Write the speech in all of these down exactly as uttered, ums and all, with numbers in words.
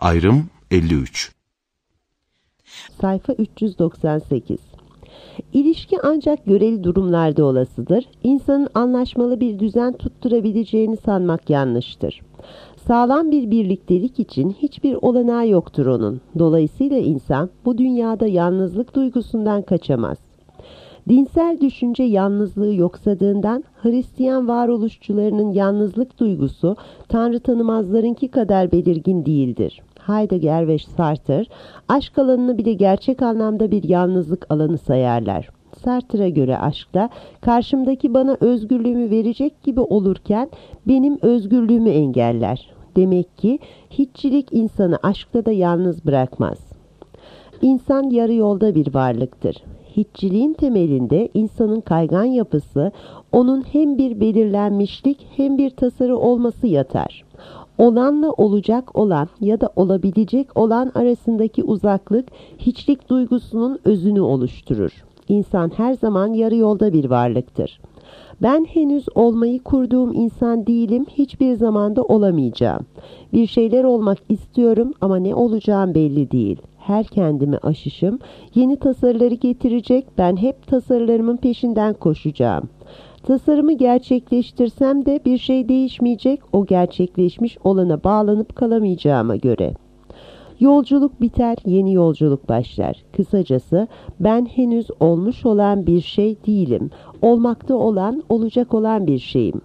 Ayrım elli üç. Sayfa üç yüz doksan sekiz. İlişki ancak göreli durumlarda olasıdır. İnsanın anlaşmalı bir düzen tutturabileceğini sanmak yanlıştır. Sağlam bir birliktelik için hiçbir olanağı yoktur onun. Dolayısıyla insan bu dünyada yalnızlık duygusundan kaçamaz. Dinsel düşünce yalnızlığı yoksadığından Hristiyan varoluşçularının yalnızlık duygusu Tanrı tanımazlarınki kadar belirgin değildir. Heidegger ve Sartre aşk alanını bile gerçek anlamda bir yalnızlık alanı sayarlar. Sartre'a göre aşkta karşımdaki bana özgürlüğümü verecek gibi olurken benim özgürlüğümü engeller. Demek ki hiççilik insanı aşkta da yalnız bırakmaz. İnsan yarı yolda bir varlıktır. Hiççiliğin temelinde insanın kaygan yapısı, onun hem bir belirlenmişlik hem bir tasarı olması yatar. Olanla olacak olan ya da olabilecek olan arasındaki uzaklık hiçlik duygusunun özünü oluşturur. İnsan her zaman yarı yolda bir varlıktır. Ben henüz olmayı kurduğum insan değilim, hiçbir zamanda olamayacağım. Bir şeyler olmak istiyorum ama ne olacağım belli değil. Her kendimi aşışım, yeni tasarıları getirecek, ben hep tasarılarımın peşinden koşacağım. Tasarımı gerçekleştirsem de bir şey değişmeyecek, o gerçekleşmiş olana bağlanıp kalamayacağıma göre. Yolculuk biter, yeni yolculuk başlar. Kısacası ben henüz olmuş olan bir şey değilim. Olmakta olan, olacak olan bir şeyim.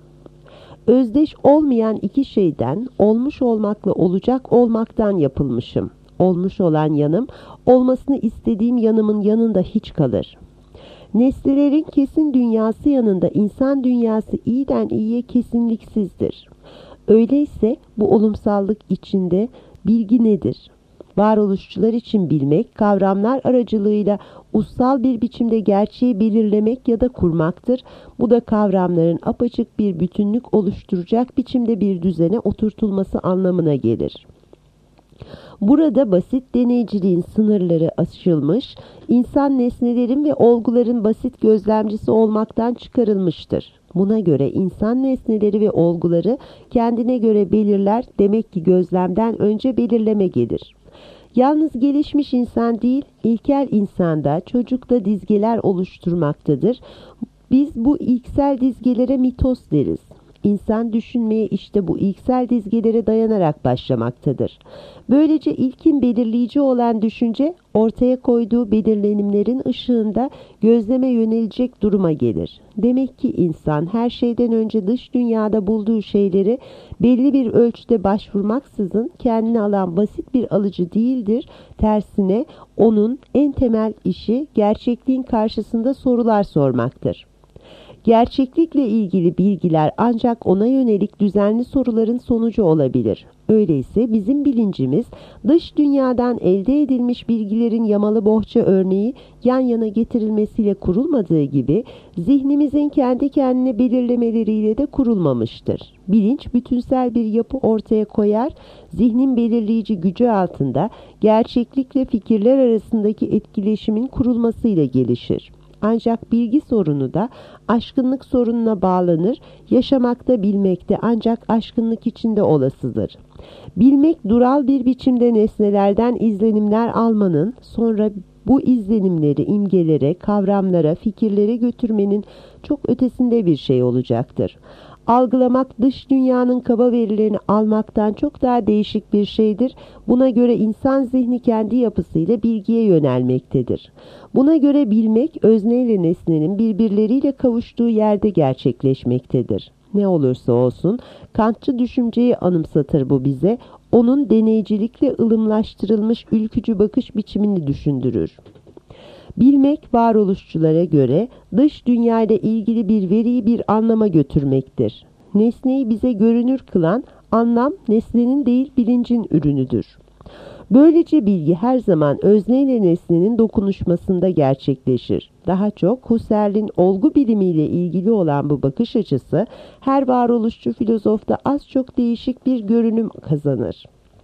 Özdeş olmayan iki şeyden, olmuş olmakla olacak olmaktan yapılmışım. Olmuş olan yanım, olmasını istediğim yanımın yanında hiç kalır. Nesnelerin kesin dünyası yanında insan dünyası iyiden iyiye kesinliksizdir. Öyleyse bu olumsallık içinde bilgi nedir? Varoluşçular için bilmek, kavramlar aracılığıyla ussal bir biçimde gerçeği belirlemek ya da kurmaktır. Bu da kavramların apaçık bir bütünlük oluşturacak biçimde bir düzene oturtulması anlamına gelir. Burada basit deneyciliğin sınırları aşılmış, insan nesnelerin ve olguların basit gözlemcisi olmaktan çıkarılmıştır. Buna göre insan nesneleri ve olguları kendine göre belirler, demek ki gözlemden önce belirleme gelir. Yalnız gelişmiş insan değil, ilkel insanda, çocukta dizgeler oluşturmaktadır. Biz bu ilksel dizgelere mitos deriz. İnsan düşünmeye işte bu ilksel dizgelere dayanarak başlamaktadır. Böylece ilkin belirleyici olan düşünce ortaya koyduğu belirlenimlerin ışığında gözleme yönelecek duruma gelir. Demek ki insan her şeyden önce dış dünyada bulduğu şeyleri belli bir ölçüde başvurmaksızın kendine alan basit bir alıcı değildir. Tersine onun en temel işi gerçekliğin karşısında sorular sormaktır. Gerçeklikle ilgili bilgiler ancak ona yönelik düzenli soruların sonucu olabilir. Öyleyse bizim bilincimiz dış dünyadan elde edilmiş bilgilerin yamalı bohça örneği yan yana getirilmesiyle kurulmadığı gibi zihnimizin kendi kendine belirlemeleriyle de kurulmamıştır. Bilinç bütünsel bir yapı ortaya koyar, zihnin belirleyici gücü altında gerçeklikle fikirler arasındaki etkileşimin kurulmasıyla gelişir. Ancak bilgi sorunu da aşkınlık sorununa bağlanır, yaşamakta bilmekte ancak aşkınlık içinde olasıdır. Bilmek dural bir biçimde nesnelerden izlenimler almanın, sonra bu izlenimleri imgelere, kavramlara, fikirlere götürmenin çok ötesinde bir şey olacaktır. Algılamak dış dünyanın kaba verilerini almaktan çok daha değişik bir şeydir. Buna göre insan zihni kendi yapısıyla bilgiye yönelmektedir. Buna göre bilmek özneyle nesnenin birbirleriyle kavuştuğu yerde gerçekleşmektedir. Ne olursa olsun Kantçı düşünceyi anımsatır bu bize, onun deneycilikle ılımlaştırılmış ülkücü bakış biçimini düşündürür. Bilmek varoluşçulara göre dış dünyayla ilgili bir veriyi bir anlama götürmektir. Nesneyi bize görünür kılan anlam nesnenin değil bilincin ürünüdür. Böylece bilgi her zaman özneyle nesnenin dokunuşmasında gerçekleşir. Daha çok Husserl'in olgu bilimiyle ilgili olan bu bakış açısı her varoluşçu filozofta az çok değişik bir görünüm kazanır.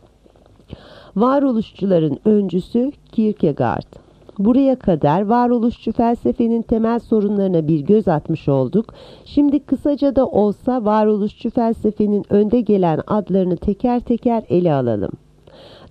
Varoluşçuların öncüsü Kierkegaard. Buraya kadar varoluşçu felsefenin temel sorunlarına bir göz atmış olduk. Şimdi kısaca da olsa varoluşçu felsefenin önde gelen adlarını teker teker ele alalım.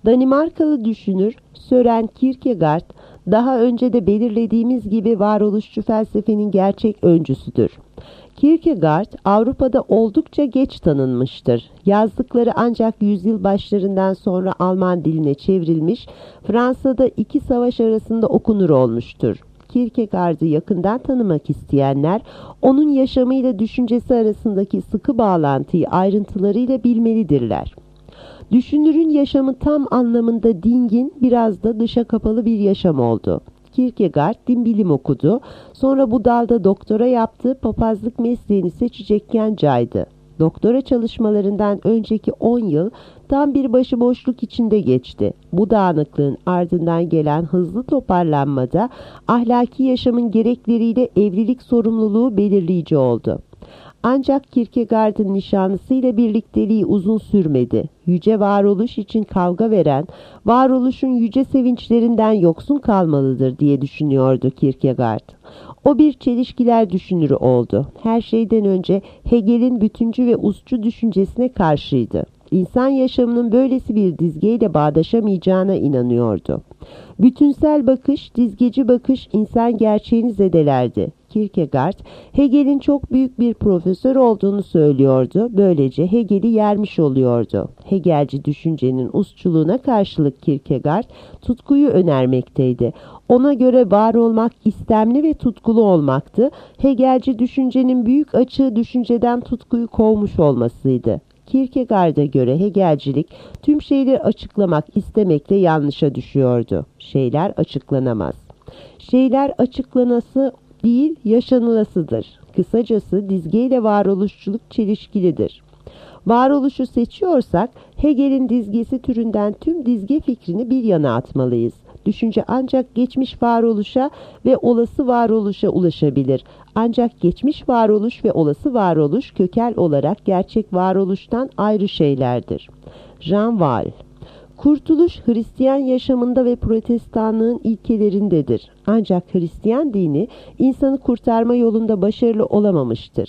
Danimarkalı düşünür Søren Kierkegaard, daha önce de belirlediğimiz gibi varoluşçu felsefenin gerçek öncüsüdür. Kierkegaard, Avrupa'da oldukça geç tanınmıştır. Yazdıkları ancak yüzyıl başlarından sonra Alman diline çevrilmiş, Fransa'da iki savaş arasında okunur olmuştur. Kierkegaard'ı yakından tanımak isteyenler, onun yaşamıyla düşüncesi arasındaki sıkı bağlantıyı ayrıntılarıyla bilmelidirler. Düşünürün yaşamı tam anlamında dingin, biraz da dışa kapalı bir yaşam oldu. Kierkegaard din bilim okudu, sonra bu dalda doktora yaptı, papazlık mesleğini seçecekken caydı. Doktora çalışmalarından önceki on yıl tam bir başıboşluk içinde geçti. Bu dağınıklığın ardından gelen hızlı toparlanmada ahlaki yaşamın gerekleriyle evlilik sorumluluğu belirleyici oldu. Ancak Kierkegaard'ın nişanlısıyla birlikteliği uzun sürmedi. Yüce varoluş için kavga veren, varoluşun yüce sevinçlerinden yoksun kalmalıdır diye düşünüyordu Kierkegaard. O bir çelişkiler düşünürü oldu. Her şeyden önce Hegel'in bütüncü ve usçu düşüncesine karşıydı. İnsan yaşamının böylesi bir dizgeyle bağdaşamayacağına inanıyordu. Bütünsel bakış, dizgeci bakış insan gerçeğini zedelerdi. Kierkegaard, Hegel'in çok büyük bir profesör olduğunu söylüyordu. Böylece Hegel'i yermiş oluyordu. Hegelci düşüncenin usçuluğuna karşılık Kierkegaard, tutkuyu önermekteydi. Ona göre var olmak istemli ve tutkulu olmaktı. Hegelci düşüncenin büyük açığı düşünceden tutkuyu kovmuş olmasıydı. Kierkegaard'a göre Hegelcilik tüm şeyleri açıklamak istemekle yanlışa düşüyordu. Şeyler açıklanamaz. Şeyler açıklanası değil, yaşanılasıdır. Kısacası dizgeyle varoluşçuluk çelişkilidir. Varoluşu seçiyorsak Hegel'in dizgesi türünden tüm dizge fikrini bir yana atmalıyız. Düşünce ancak geçmiş varoluşa ve olası varoluşa ulaşabilir. Ancak geçmiş varoluş ve olası varoluş kökel olarak gerçek varoluştan ayrı şeylerdir. Jean Wahl. Kurtuluş Hristiyan yaşamında ve Protestanlığın ilkelerindedir. Ancak Hristiyan dini insanı kurtarma yolunda başarılı olamamıştır.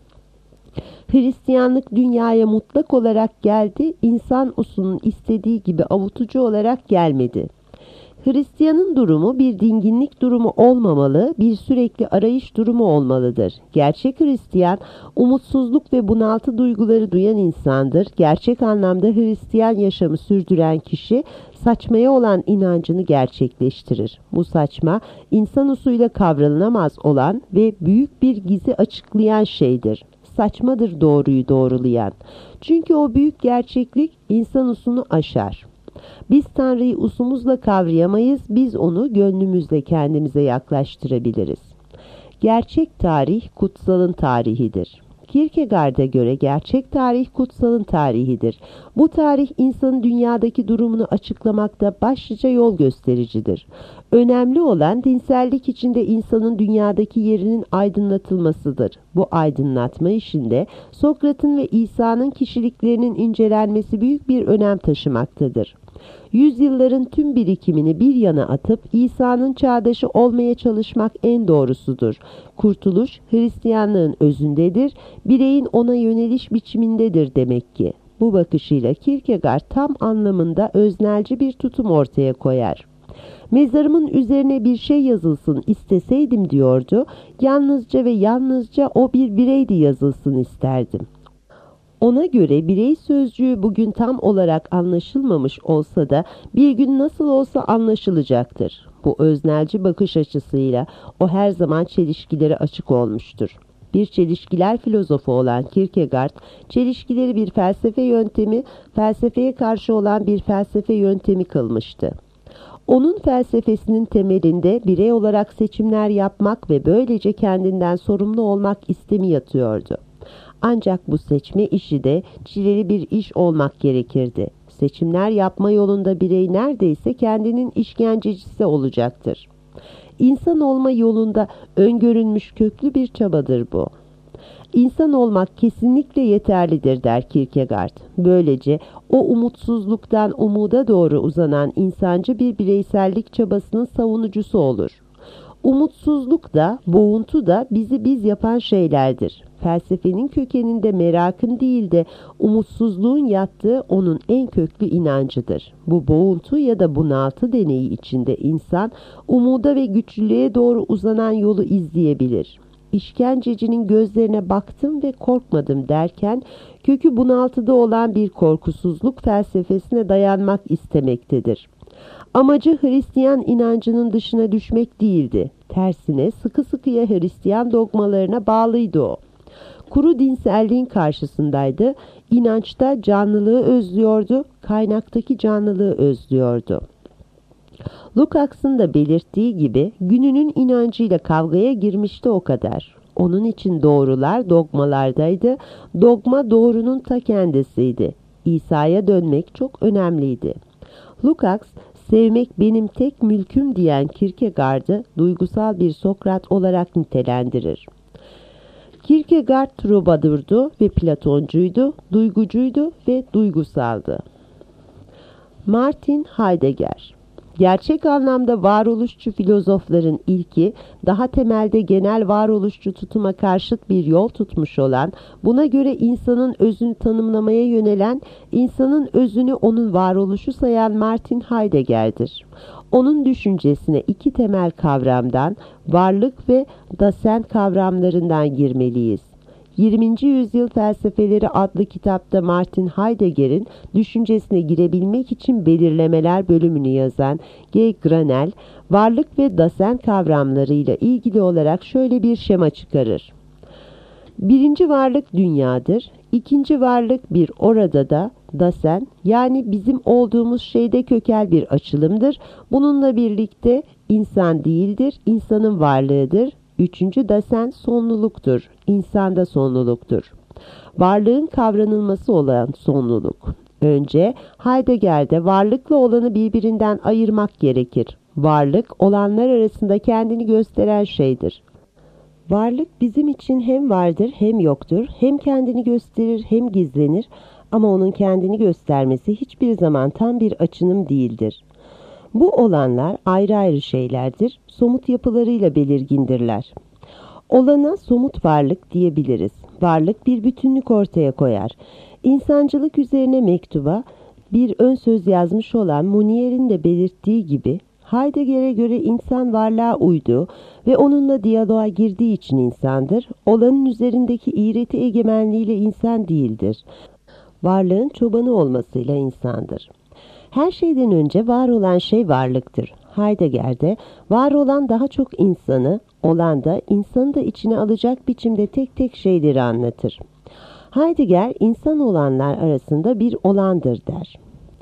Hristiyanlık dünyaya mutlak olarak geldi, insan usulünün istediği gibi avutucu olarak gelmedi. Hristiyanın durumu bir dinginlik durumu olmamalı, bir sürekli arayış durumu olmalıdır. Gerçek Hristiyan, umutsuzluk ve bunaltı duyguları duyan insandır. Gerçek anlamda Hristiyan yaşamı sürdüren kişi, saçmaya olan inancını gerçekleştirir. Bu saçma, insan usulüyle kavranılamaz olan ve büyük bir gizi açıklayan şeydir. Saçmadır doğruyu doğrulayan. Çünkü o büyük gerçeklik insan usunu aşar. Biz Tanrı'yı usumuzla kavrayamayız, biz onu gönlümüzle kendimize yaklaştırabiliriz. Gerçek tarih kutsalın tarihidir. Kierkegaard'a göre gerçek tarih kutsalın tarihidir. Bu tarih insanın dünyadaki durumunu açıklamakta başlıca yol göstericidir. Önemli olan dinsellik içinde insanın dünyadaki yerinin aydınlatılmasıdır. Bu aydınlatma işinde Sokrat'ın ve İsa'nın kişiliklerinin incelenmesi büyük bir önem taşımaktadır. Yüzyılların tüm birikimini bir yana atıp İsa'nın çağdaşı olmaya çalışmak en doğrusudur. Kurtuluş Hristiyanlığın özündedir, bireyin ona yöneliş biçimindedir demek ki. Bu bakışıyla Kierkegaard tam anlamında öznelci bir tutum ortaya koyar. Mezarımın üzerine bir şey yazılsın isteseydim diyordu, yalnızca ve yalnızca o bir bireydi yazılsın isterdim. Ona göre birey sözcüğü bugün tam olarak anlaşılmamış olsa da bir gün nasıl olsa anlaşılacaktır. Bu öznelci bakış açısıyla o her zaman çelişkilere açık olmuştur. Bir çelişkiler filozofu olan Kierkegaard, çelişkileri bir felsefe yöntemi, felsefeye karşı olan bir felsefe yöntemi kılmıştı. Onun felsefesinin temelinde birey olarak seçimler yapmak ve böylece kendinden sorumlu olmak istemi yatıyordu. Ancak bu seçme işi de çileli bir iş olmak gerekirdi. Seçimler yapma yolunda birey neredeyse kendinin işkencecisi olacaktır. İnsan olma yolunda öngörülmüş köklü bir çabadır bu. İnsan olmak kesinlikle yeterlidir der Kierkegaard. Böylece o umutsuzluktan umuda doğru uzanan insancı bir bireysellik çabasının savunucusu olur. Umutsuzluk da, boğuntu da bizi biz yapan şeylerdir. Felsefenin kökeninde merakın değil de umutsuzluğun yattığı onun en köklü inancıdır. Bu boğuntu ya da bunaltı deneyi içinde insan umuda ve güçlülüğe doğru uzanan yolu izleyebilir. İşkencecinin gözlerine baktım ve korkmadım derken kökü bunaltıda olan bir korkusuzluk felsefesine dayanmak istemektedir. Amacı Hristiyan inancının dışına düşmek değildi. Tersine sıkı sıkıya Hristiyan dogmalarına bağlıydı o. Kuru dinselliğin karşısındaydı. İnançta canlılığı özlüyordu, kaynaktaki canlılığı özlüyordu. Lukács'ın da belirttiği gibi gününün inancıyla kavgaya girmişti o kadar. Onun için doğrular dogmalardaydı, dogma doğrunun ta kendisiydi. İsa'ya dönmek çok önemliydi. Lukács, sevmek benim tek mülküm diyen Kierkegaard'ı duygusal bir Sokrat olarak nitelendirir. Kierkegaard trubadurdu ve Platoncuydu, duygucuydu ve duygusaldı. Martin Heidegger. Gerçek anlamda varoluşçu filozofların ilki, daha temelde genel varoluşçu tutuma karşıt bir yol tutmuş olan, buna göre insanın özünü tanımlamaya yönelen, insanın özünü onun varoluşu sayan Martin Heidegger'dir. Onun düşüncesine iki temel kavramdan, varlık ve Dasein kavramlarından girmeliyiz. yirminci Yüzyıl Felsefeleri adlı kitapta Martin Heidegger'in düşüncesine girebilmek için belirlemeler bölümünü yazan G. Granel, varlık ve Dasein kavramlarıyla ilgili olarak şöyle bir şema çıkarır. Birinci varlık dünyadır, ikinci varlık bir orada da Dasein, yani bizim olduğumuz şeyde kökel bir açılımdır. Bununla birlikte insan değildir, insanın varlığıdır. Üçüncü Dasein sonluluktur, insanda sonluluktur. Varlığın kavranılması olan sonluluk. Önce Heidegger'de varlıkla olanı birbirinden ayırmak gerekir. Varlık, olanlar arasında kendini gösteren şeydir. Varlık bizim için hem vardır hem yoktur, hem kendini gösterir hem gizlenir ama onun kendini göstermesi hiçbir zaman tam bir açınım değildir. Bu olanlar ayrı ayrı şeylerdir, somut yapılarıyla belirgindirler. Olana somut varlık diyebiliriz. Varlık bir bütünlük ortaya koyar. İnsancılık üzerine mektuba bir ön söz yazmış olan Monier'in de belirttiği gibi, Heidegger'e göre insan varlığa uydu ve onunla diyaloğa girdiği için insandır. Olanın üzerindeki iğreti egemenliğiyle insan değildir. Varlığın çobanı olmasıyla insandır. Her şeyden önce var olan şey varlıktır. Heidegger'de var olan daha çok insanı, olan da insanı da içine alacak biçimde tek tek şeyleri anlatır. Heidegger insan olanlar arasında bir olandır der.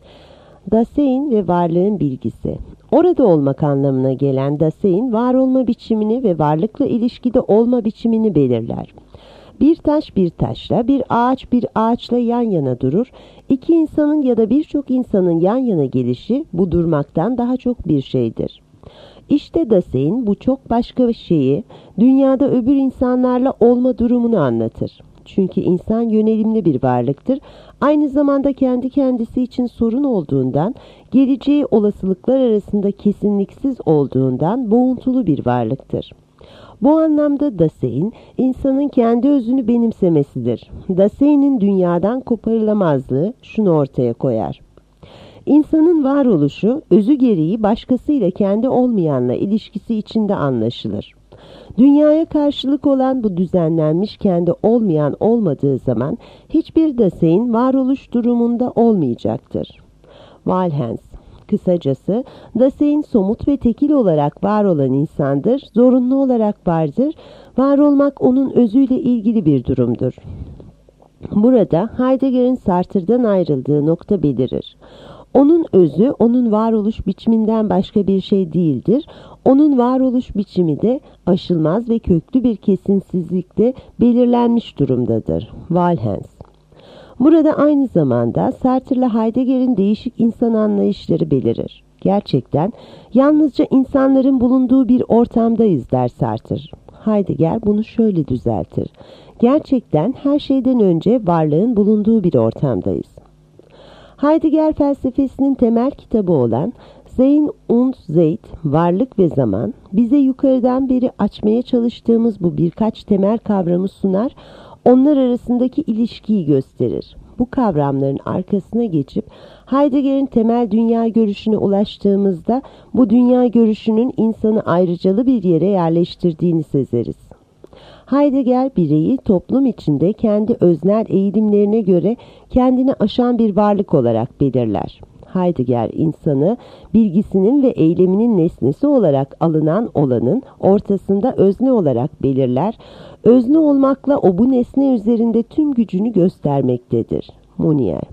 Dasein ve varlığın bilgisi. Orada olmak anlamına gelen Dasein, var olma biçimini ve varlıkla ilişkide olma biçimini belirler. Bir taş bir taşla, bir ağaç bir ağaçla yan yana durur. İki insanın ya da birçok insanın yan yana gelişi bu durmaktan daha çok bir şeydir. İşte Dasein bu çok başka bir şeyi, dünyada öbür insanlarla olma durumunu anlatır. Çünkü insan yönelimli bir varlıktır. Aynı zamanda kendi kendisi için sorun olduğundan, geleceği olasılıklar arasında kesinliksiz olduğundan boğuntulu bir varlıktır. Bu anlamda Dasein, insanın kendi özünü benimsemesidir. Dasein'in dünyadan koparılamazlığı şunu ortaya koyar. İnsanın varoluşu, özü gereği başkasıyla kendi olmayanla ilişkisi içinde anlaşılır. Dünyaya karşılık olan bu düzenlenmiş kendi olmayan olmadığı zaman hiçbir Dasein varoluş durumunda olmayacaktır. Walhans. Kısacası Dasein somut ve tekil olarak var olan insandır, zorunlu olarak vardır, var olmak onun özüyle ilgili bir durumdur. Burada Heidegger'in Sartre'dan ayrıldığı nokta belirir. Onun özü, onun varoluş biçiminden başka bir şey değildir. Onun varoluş biçimi de aşılmaz ve köklü bir kesinsizlikte belirlenmiş durumdadır. Walhans. Burada aynı zamanda Sartre ile Heidegger'in değişik insan anlayışları belirir. Gerçekten yalnızca insanların bulunduğu bir ortamdayız der Sartre. Heidegger bunu şöyle düzeltir. Gerçekten her şeyden önce varlığın bulunduğu bir ortamdayız. Heidegger felsefesinin temel kitabı olan Sein und Zeit, varlık ve zaman, bize yukarıdan beri açmaya çalıştığımız bu birkaç temel kavramı sunar, onlar arasındaki ilişkiyi gösterir. Bu kavramların arkasına geçip Heidegger'in temel dünya görüşüne ulaştığımızda bu dünya görüşünün insanı ayrıcalı bir yere yerleştirdiğini sezeriz. Heidegger bireyi toplum içinde kendi öznel eğilimlerine göre kendini aşan bir varlık olarak belirler. Heidegger insanı bilgisinin ve eyleminin nesnesi olarak alınan olanın ortasında özne olarak belirler. Özne olmakla o bu nesne üzerinde tüm gücünü göstermektedir. Monnier.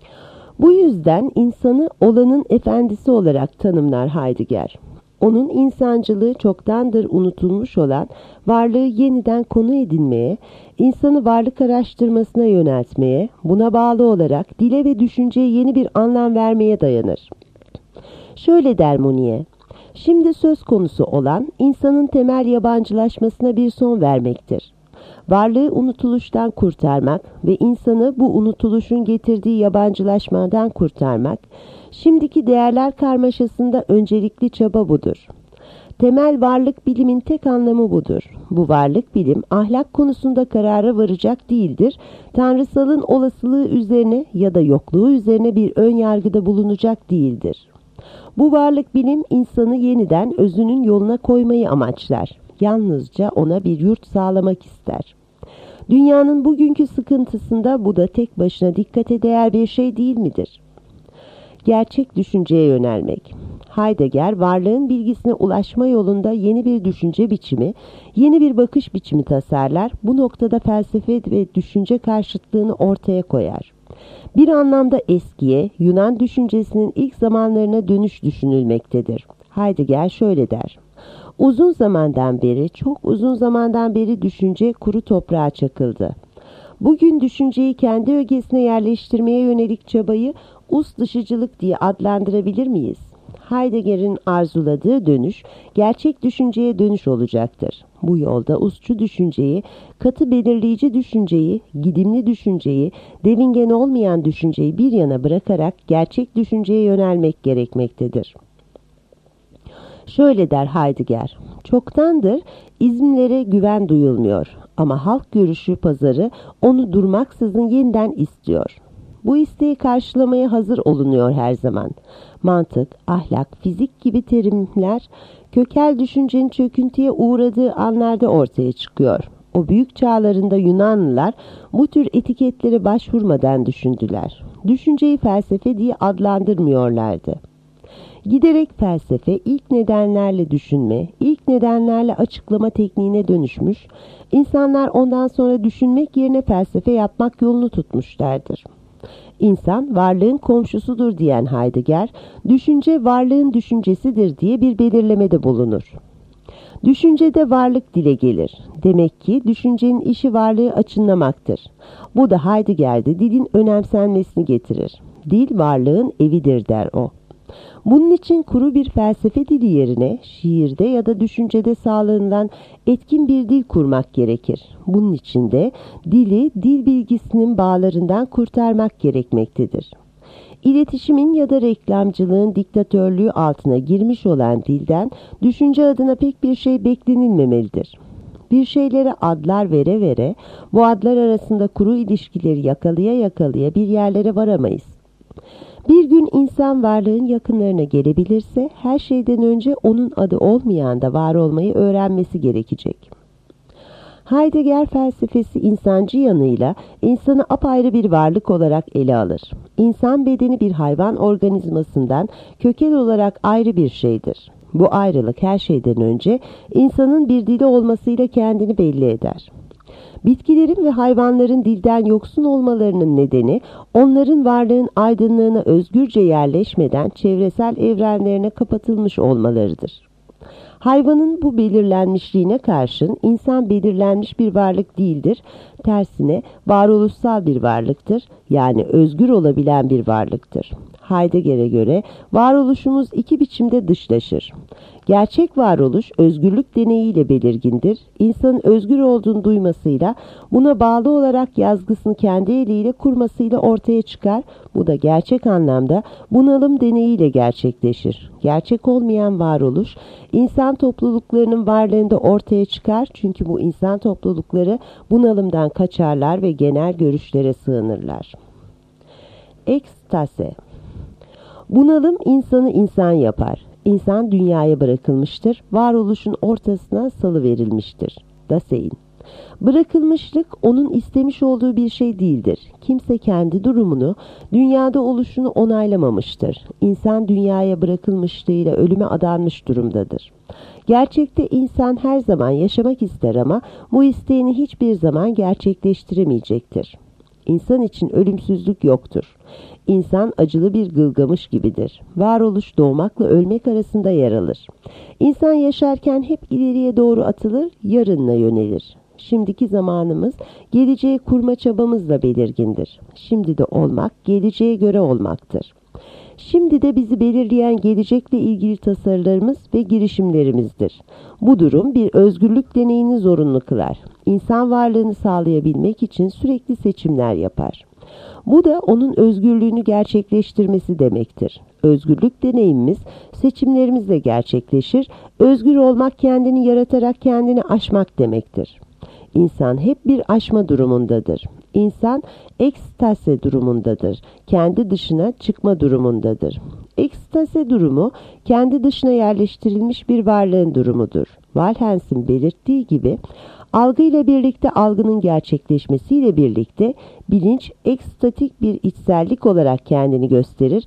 Bu yüzden insanı olanın efendisi olarak tanımlar Heidegger. Onun insancılığı çoktandır unutulmuş olan varlığı yeniden konu edinmeye, insanı varlık araştırmasına yöneltmeye, buna bağlı olarak dile ve düşünceye yeni bir anlam vermeye dayanır. Şöyle der Monnier, şimdi söz konusu olan insanın temel yabancılaşmasına bir son vermektir. Varlığı unutuluştan kurtarmak ve insanı bu unutuluşun getirdiği yabancılaşmadan kurtarmak, şimdiki değerler karmaşasında öncelikli çaba budur. Temel varlık bilimin tek anlamı budur. Bu varlık bilim ahlak konusunda karara varacak değildir. Tanrısalın olasılığı üzerine ya da yokluğu üzerine bir ön yargıda bulunacak değildir. Bu varlık bilim insanı yeniden özünün yoluna koymayı amaçlar. Yalnızca ona bir yurt sağlamak ister. Dünyanın bugünkü sıkıntısında bu da tek başına dikkate değer bir şey değil midir? Gerçek düşünceye yönelmek. Heidegger, varlığın bilgisine ulaşma yolunda yeni bir düşünce biçimi, yeni bir bakış biçimi tasarlar. Bu noktada felsefe ve düşünce karşıtlığını ortaya koyar. Bir anlamda eskiye, Yunan düşüncesinin ilk zamanlarına dönüş düşünülmektedir. Heidegger şöyle der: Uzun zamandan beri, çok uzun zamandan beri düşünce kuru toprağa çakıldı. Bugün düşünceyi kendi ögesine yerleştirmeye yönelik çabayı us dışıcılık diye adlandırabilir miyiz? Heidegger'in arzuladığı dönüş, gerçek düşünceye dönüş olacaktır. Bu yolda usçu düşünceyi, katı belirleyici düşünceyi, gidimli düşünceyi, devingen olmayan düşünceyi bir yana bırakarak gerçek düşünceye yönelmek gerekmektedir. Şöyle der Heidegger, çoktandır izimlere güven duyulmuyor ama halk görüşü pazarı onu durmaksızın yeniden istiyor. Bu isteği karşılamaya hazır olunuyor her zaman. Mantık, ahlak, fizik gibi terimler kökel düşüncenin çöküntüye uğradığı anlarda ortaya çıkıyor. O büyük çağlarında Yunanlılar bu tür etiketlere başvurmadan düşündüler. Düşünceyi felsefe diye adlandırmıyorlardı. Giderek felsefe ilk nedenlerle düşünme, ilk nedenlerle açıklama tekniğine dönüşmüş, insanlar ondan sonra düşünmek yerine felsefe yapmak yolunu tutmuşlardır. İnsan varlığın komşusudur diyen Heidegger, düşünce varlığın düşüncesidir diye bir belirlemede bulunur. Düşüncede varlık dile gelir. Demek ki düşüncenin işi varlığı açınlamaktır. Bu da Heidegger'de dilin önemsenmesini getirir. Dil varlığın evidir der o. Bunun için kuru bir felsefe dili yerine şiirde ya da düşüncede sağlanılan etkin bir dil kurmak gerekir. Bunun için de dili dil bilgisinin bağlarından kurtarmak gerekmektedir. İletişimin ya da reklamcılığın diktatörlüğü altına girmiş olan dilden düşünce adına pek bir şey beklenilmemelidir. Bir şeylere adlar vere vere bu adlar arasında kuru ilişkileri yakalaya yakalaya bir yerlere varamayız. Bir gün insan varlığın yakınlarına gelebilirse her şeyden önce onun adı olmayan da var olmayı öğrenmesi gerekecek. Heidegger felsefesi insancı yanıyla insanı apayrı bir varlık olarak ele alır. İnsan bedeni bir hayvan organizmasından köken olarak ayrı bir şeydir. Bu ayrılık her şeyden önce insanın bir dili olmasıyla kendini belli eder. Bitkilerin ve hayvanların dilden yoksun olmalarının nedeni onların varlığın aydınlığına özgürce yerleşmeden çevresel evrenlerine kapatılmış olmalarıdır. Hayvanın bu belirlenmişliğine karşın insan belirlenmiş bir varlık değildir. Tersine varoluşsal bir varlıktır. Yani özgür olabilen bir varlıktır. Heidegger'e göre varoluşumuz iki biçimde dışlaşır. Gerçek varoluş özgürlük deneyiyle belirgindir. İnsanın özgür olduğunu duymasıyla, buna bağlı olarak yazgısını kendi eliyle kurmasıyla ortaya çıkar. Bu da gerçek anlamda bunalım deneyiyle gerçekleşir. Gerçek olmayan varoluş, insan topluluklarının varlığında ortaya çıkar. Çünkü bu insan toplulukları bunalımdan kaçarlar ve genel görüşlere sığınırlar. Ekstase. Bunalım insanı insan yapar. İnsan dünyaya bırakılmıştır, varoluşun ortasına salıverilmiştir. Dasein. Bırakılmışlık onun istemiş olduğu bir şey değildir. Kimse kendi durumunu, dünyada oluşunu onaylamamıştır. İnsan dünyaya bırakılmışlığıyla ölüme adanmış durumdadır. Gerçekte insan her zaman yaşamak ister ama bu isteğini hiçbir zaman gerçekleştiremeyecektir. İnsan için ölümsüzlük yoktur. İnsan acılı bir Gılgamış gibidir. Varoluş doğmakla ölmek arasında yer alır. İnsan yaşarken hep ileriye doğru atılır, yarınına yönelir. Şimdiki zamanımız geleceği kurma çabamızla belirgindir. Şimdi de olmak, geleceğe göre olmaktır. Şimdi de bizi belirleyen gelecekle ilgili tasarılarımız ve girişimlerimizdir. Bu durum bir özgürlük deneyini zorunlu kılar. İnsan varlığını sağlayabilmek için sürekli seçimler yapar. Bu da onun özgürlüğünü gerçekleştirmesi demektir. Özgürlük deneyimimiz seçimlerimizle gerçekleşir. Özgür olmak kendini yaratarak kendini aşmak demektir. İnsan hep bir aşma durumundadır. İnsan ekstase durumundadır. Kendi dışına çıkma durumundadır. Ekstase durumu kendi dışına yerleştirilmiş bir varlığın durumudur. Walhens'in belirttiği gibi algıyla birlikte algının gerçekleşmesiyle birlikte bilinç ekstatik bir içsellik olarak kendini gösterir.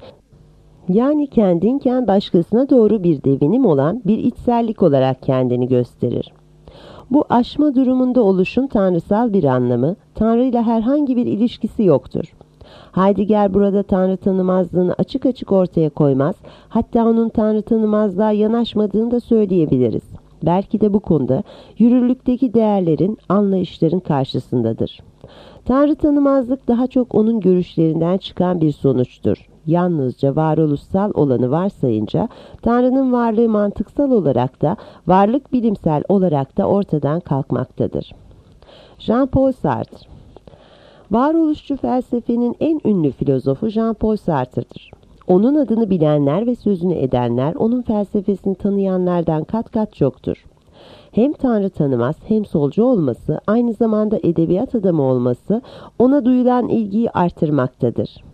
Yani kendinken başkasına doğru bir devinim olan bir içsellik olarak kendini gösterir. Bu aşma durumunda oluşun tanrısal bir anlamı, Tanrı ile herhangi bir ilişkisi yoktur. Heidegger burada Tanrı tanımazlığını açık açık ortaya koymaz, hatta onun Tanrı tanımazlığa yanaşmadığını da söyleyebiliriz. Belki de bu konuda yürürlükteki değerlerin, anlayışların karşısındadır. Tanrı tanımazlık daha çok onun görüşlerinden çıkan bir sonuçtur. Yalnızca varoluşsal olanı varsayınca Tanrı'nın varlığı mantıksal olarak da varlık bilimsel olarak da ortadan kalkmaktadır. Jean-Paul Sartre. Varoluşçu felsefenin en ünlü filozofu Jean-Paul Sartre'dır. Onun adını bilenler ve sözünü edenler onun felsefesini tanıyanlardan kat kat çoktur. Hem Tanrı tanımaz hem solcu olması, aynı zamanda edebiyat adamı olması ona duyulan ilgiyi artırmaktadır.